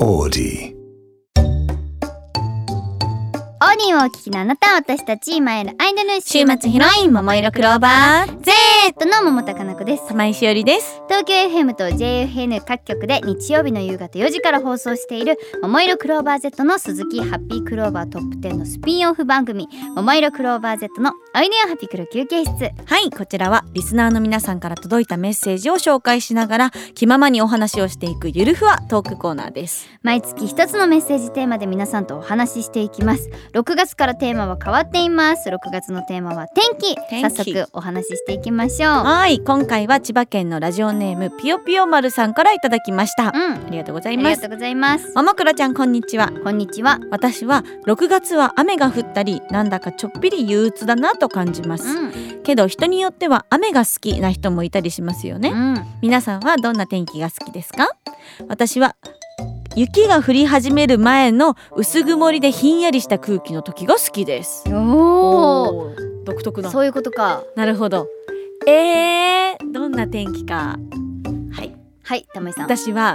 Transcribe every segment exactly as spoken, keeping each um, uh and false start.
オーディオーディをお聞きのあなた、私たち今いるアイドル週末ヒロイン桃色クローバー Z の桃田かな子です。 玉井しおりです。 東京 エフエム と ジェイエフエヌ 各局で日曜日の夕方よじから放送している桃色クローバー Z の鈴木ハッピークローバートップじゅうのスピンオフ番組桃色クローバー Z のおいでよハピクロ休憩室。 はい、こちらはリスナーの皆さんから届いたメッセージを紹介しながら気ままにお話をしていくゆるふわトークコーナーです。 毎月一つのメッセージテーマで皆さんとお話ししていきます。ろくがつからテーマは変わっています。ろくがつのテーマは天気。 天気早速お話ししていきましょう。 はい、今回は千葉県のラジオネームぴよぴよ丸さんからいただきました、 うん、 ありがとうござあいます。 りがとうございます。 ももクロちゃん、こんにちは。 こんにちは。 私はろくがつは雨が降ったりなんだかちょっぴり憂鬱だなと感じます、 うんけど人によっては雨が好きな人もいたりしますよね、 うん、 皆さんはどんな天気が好きですか？私は雪が降り始める前の薄曇りでひんやりした空気の時が好きです。 おおー、独特な。 そういうことか。 なるほど。えー、どんな天気か。はいはい玉井さん。 私は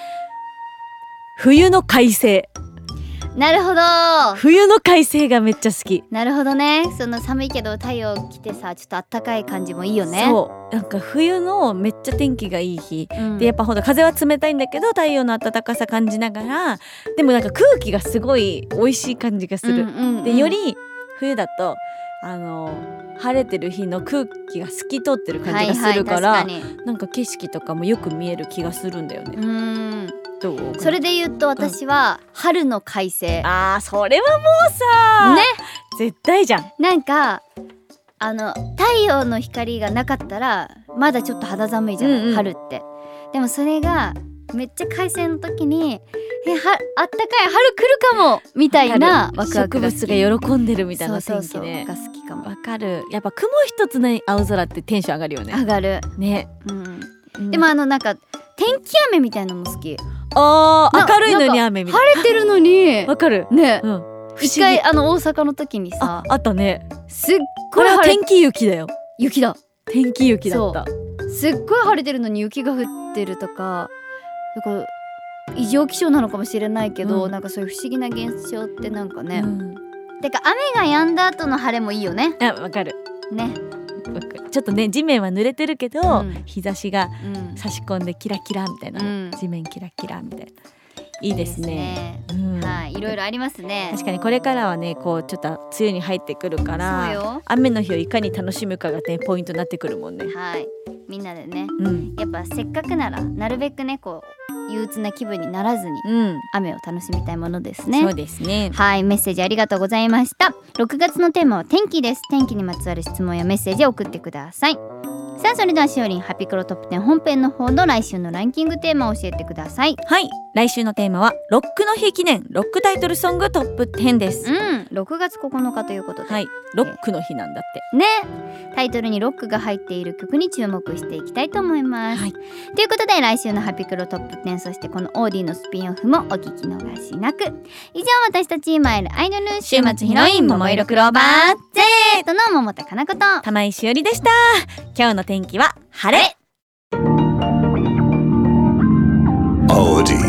冬の快晴。 なるほど冬の快晴がめっちゃ好き。 なるほどね。その寒いけど太陽来てさ、ちょっとあったかい感じもいいよね。 そう、なんか冬のめっちゃ天気がいい日、 うん、 でやっぱほんと風は冷たいんだけど太陽の暖かさ感じながら、でもなんか空気がすごい美味しい感じがする、 うんうんうん、 でより冬だとあの晴れてる日の空気が透き通ってる感じがするから、 はいはい、確かになんか景色とかもよく見える気がするんだよね。 うーん、 どう？ それで言うと私は春の快晴、 うん、あーそれはもうさね、 絶対じゃん。 なんかあの太陽の光がなかったらまだちょっと肌寒いじゃない、うんうん、春って。でもそれがめっちゃ快晴の時にえはあったかい春来るかもみたいなワクワクが好き。 植物が喜んでるみたいな天気ね。 そうそうそうが好きかも。 わかる。やっぱ雲一つね青空ってテンション上がるよね。 上がるね、 うんうん、でもあのなんか天気雨みたいなのも好き。 あー明るいのに雨みたいな。 晴れてるのにわかるね、 うん、 一回あの大阪の時にさあ, あったね。 すっごい晴れこれは天気雪だよ。 雪だ天気雪だった。 すっごい晴れてるのに雪が降ってるとか、だから異常気象なのかもしれないけど、うん、なんかそういう不思議な現象ってなんかね、うん、てか雨が止んだ後の晴れもいいよね。 あ、わかるね。 ちょっとね地面は濡れてるけど、うん、日差しが差し込んでキラキラみたいな、うん、地面キラキラみたいな、いいですね。 いいですね、うん、はい、いろいろありますね。 確かにこれからはねこうちょっと梅雨に入ってくるから雨の日をいかに楽しむかがねポイントになってくるもんね。 はい、みんなでね、 うん、 やっぱせっかくならなるべくねこう憂鬱な気分にならずに、うん、雨を楽しみたいものですね。 そうですね。 はい、メッセージありがとうございました。ろくがつのテーマは天気です。天気にまつわる質問やメッセージを送ってください。さあそれではしおりんハピクロトップじゅう本編の方の来週のランキングテーマを教えてください。 はい、来週のテーマはロックの日記念ロックタイトルソングトップじゅうです。 うん、ろくがつここのかということで、 はい、ロックの日なんだってね。タイトルにロックが入っている曲に注目していきたいと思います、はい、ということで来週のハピクロトップじゅう、そしてこのオーディのスピンオフもお聞き逃しなく。以上、私たち今いるアイドル週末ヒロイン桃色クローバー Z の桃田かなこと玉井しおりでした。今日の天気は晴れ。 オーディ